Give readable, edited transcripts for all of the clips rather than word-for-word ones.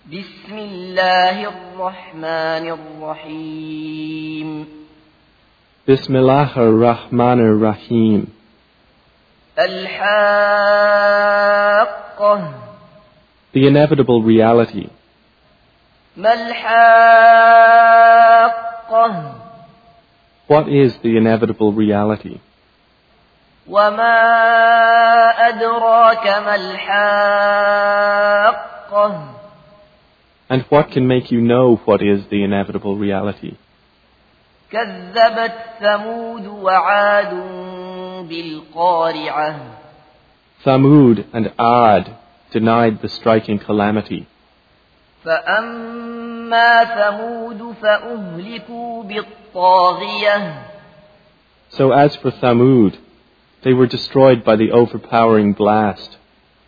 بسم الله الرحمن الرحيم بسم الله الرحمن الرحيم الحاقة The inevitable reality. ما الحاقة What is the inevitable reality? وما أدراك ما الحاقة And what can make you know what is the inevitable reality? كذبت ثمود وعاد بالقارعة Thamud and Ad denied the striking calamity. فأما ثمود فأهلكوا بالطاغية So as for Thamud, they were destroyed by the overpowering blast.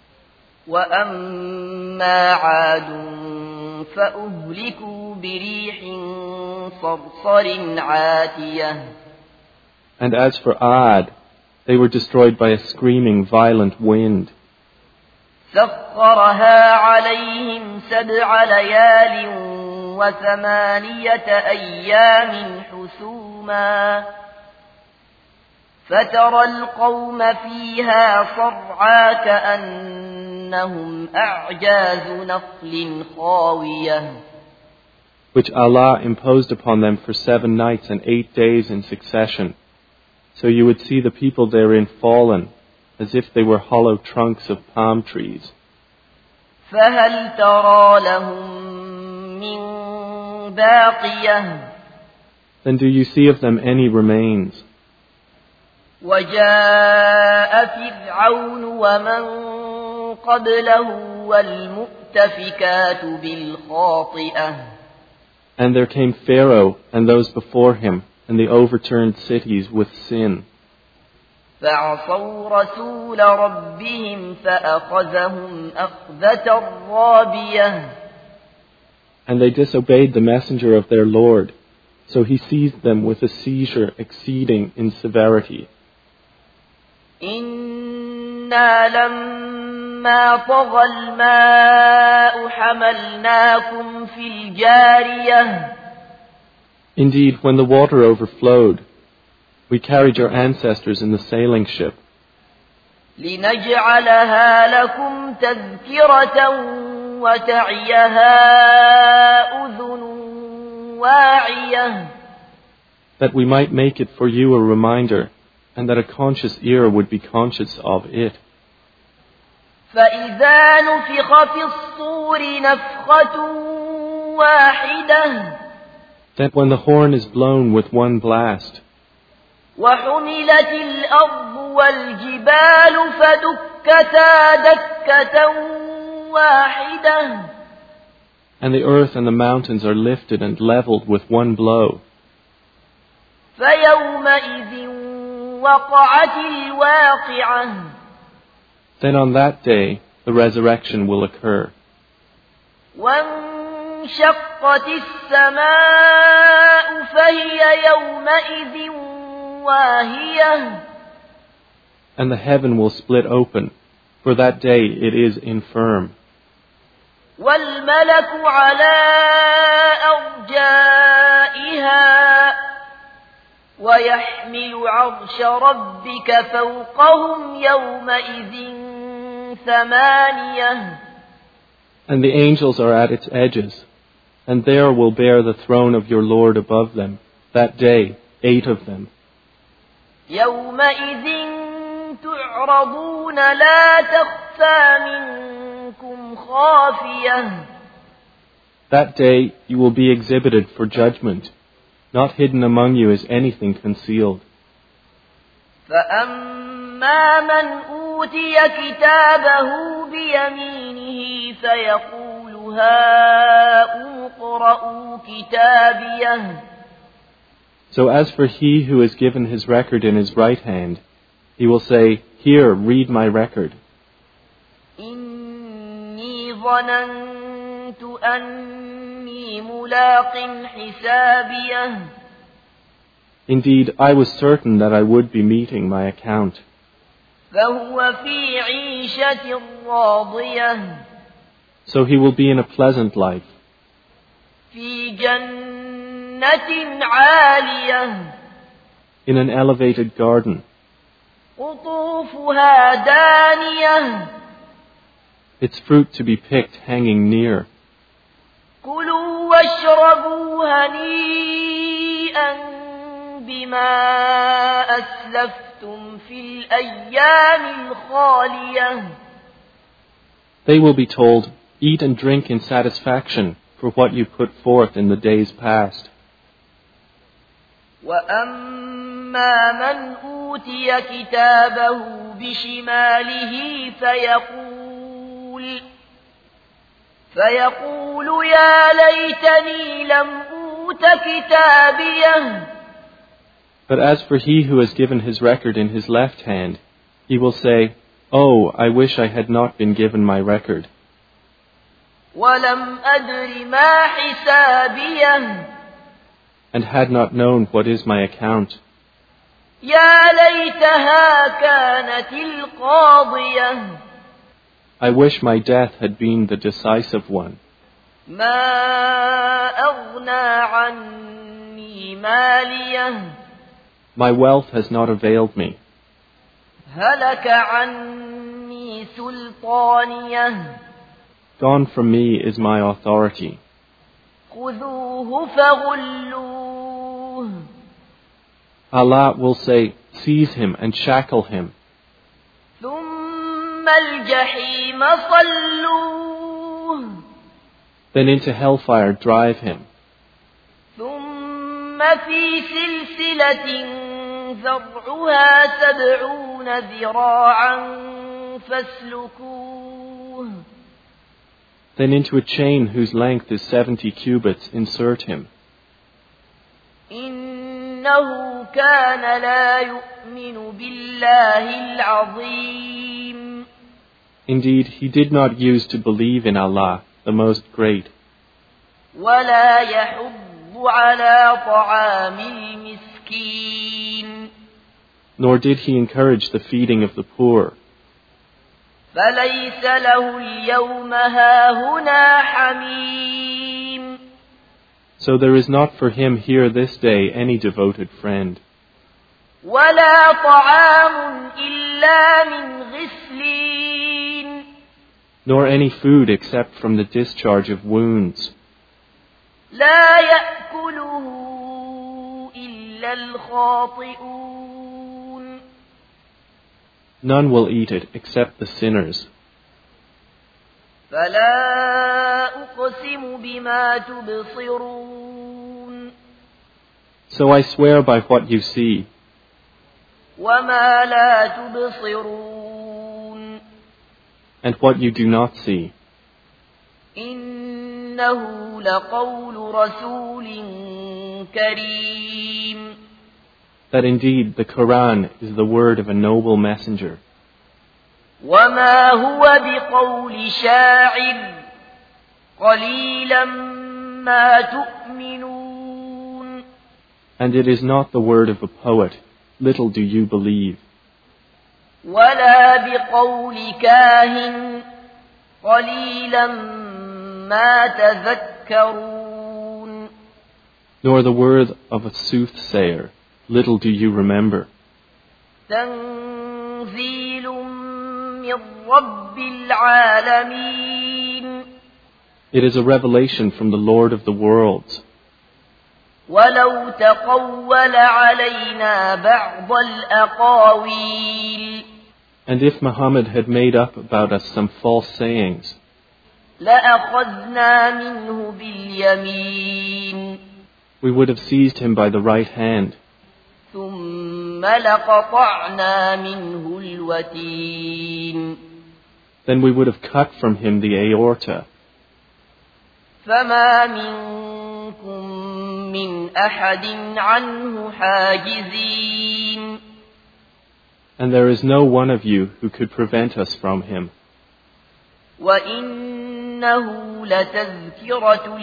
وأما عاد فأهلكوا بريح صرصر عاتية And as for Ad, they were destroyed by a screaming, violent wind. سخرها عليهم 7 ليال و8 أيام حسوما فترى القوم فيها صرعى كأنهم أعجاز نخل خاوية which Allah imposed upon them for 7 nights and 8 days in succession. So you would see the people therein fallen, as if they were hollow trunks of palm trees. فهل ترى لهم من باقية Then do you see of them any remains? وجاء فرعون ومن قبله والمؤتفكات بالخاطئة And there came Pharaoh and those before him, and the overturned cities with sin. فعصوا رسول ربهم فأخذهم أخذة رابية And they disobeyed the messenger of their Lord, so he seized them with a seizure exceeding in severity. إنا لما طغى الماء حملناكم في الجارية Indeed, when the water overflowed, we carried your ancestors in the sailing ship, لنجعلها لكم تذكرة وتعيها أذن واعية that we might make it for you a reminder, and that a conscious ear would be conscious of it. فإذا نفخ في الصور نفخة واحدة That when the horn is blown with one blast, وحملت الأرض والجبال فدكتا دكة واحدة and the earth and the mountains are lifted and leveled with one blow, فيومئذ وقعت الواقعة then on that day the resurrection will occur. وانشقت السماء فهي يومئذ واهية And the heaven will split open, for that day it is infirm. والملك على أرجائها ويحمل عرش ربك فوقهم يومئذ 8 And the angels are at its edges, and there will bear the throne of your Lord above them, that day 8 of them. يومئذ تعرضون لا تخفى منكم خافية That day you will be exhibited for judgment. Not hidden among you is anything concealed. فأما من أوتي كتابه بيمينه فيقول هاؤم اقرءوا كتابيه So as for he who is given his record in his right hand, he will say, Here, read my record. إني ظننت أني ملاق حسابيه Indeed, I was certain that I would be meeting my account. فهو في عيشة راضية So he will be in a pleasant life, في جنة عالية in an elevated garden, قطوفها دانية its fruit to be picked hanging near. كلوا واشربوا هنيئا بما أسلفتم في الأيام الخالية. They will be told, eat and drink in satisfaction for what you put forth in the days past. وأما من أوتي كتابه بشماله فيقول يا ليتني لم أوت كتابيه. But as for he who has given his record in his left hand, he will say, Oh, I wish I had not been given my record. ولم أدر ما حسابيه. And had not known what is my account. يا ليتها كانت القاضية. I wish my death had been the decisive one. ما أغنى عني ماليه. My wealth has not availed me. هلك عني سلطانيه. Gone from me is my authority. خذوه فغلوه. Allah will say, seize him and shackle him. ثم الجحيم صلوه. Then into hellfire drive him. ثم في سلسلة ذرعها 70 ذراعا فاسلكوه. Then into a chain whose length is 70 cubits insert him. إنه كان لا يؤمن بالله العظيم. Indeed, he did not use to believe in Allah, the Most Great. ولا يحض على طعام المسكين. Nor did he encourage the feeding of the poor. فليس له اليوم هاهنا حميم. So there is not for him here this day any devoted friend. ولا طعام إلا من غسلين. Nor any food except from the discharge of wounds. لا يأكله إلا الخاطئون. None will eat it except the sinners. فلا أقسم بما تبصرون. So I swear by what you see. وما لا تبصرون. And what you do not see. إنه لقول رسول كريم. That indeed the Quran is the word of a noble messenger. وما هو بقول شاعر قليلا ما تؤمنون. And it is not the word of a poet. Little do you believe. ولا بقول كاهن قليلا ما تذكرون. Nor the word of a soothsayer. Little do you remember. تنزيل من رب العالمين. It is a revelation from the Lord of the worlds. ولو تقول علينا بعض الأقاويل. And if Muhammad had made up about us some false sayings, لأخذنا منه باليمين. we would have seized him by the right hand. ثم لقطعنا منه الوتين. Then we would have cut from him the aorta. فما منكم من أحد عنه حاجزين. And there is no one of you who could prevent us from him. وإنه لتذكرة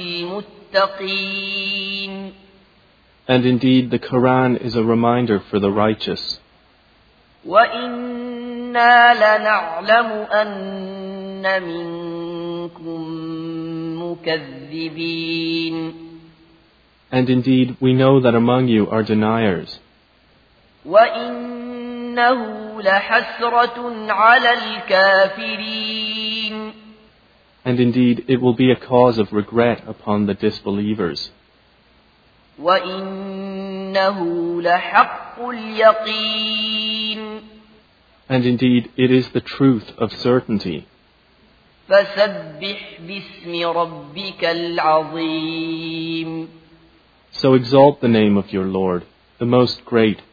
للمتقين. And indeed the Quran is a reminder for the righteous. وإنا لنعلم أن منكم مكذبين. And indeed, we know that among you are deniers. وإنه لحسرة على الكافرين. And indeed, it will be a cause of regret upon the disbelievers. وإنه لحق اليقين. And indeed, it is the truth of certainty. فسبح باسم ربك العظيم. So exalt the name of your Lord, the most great.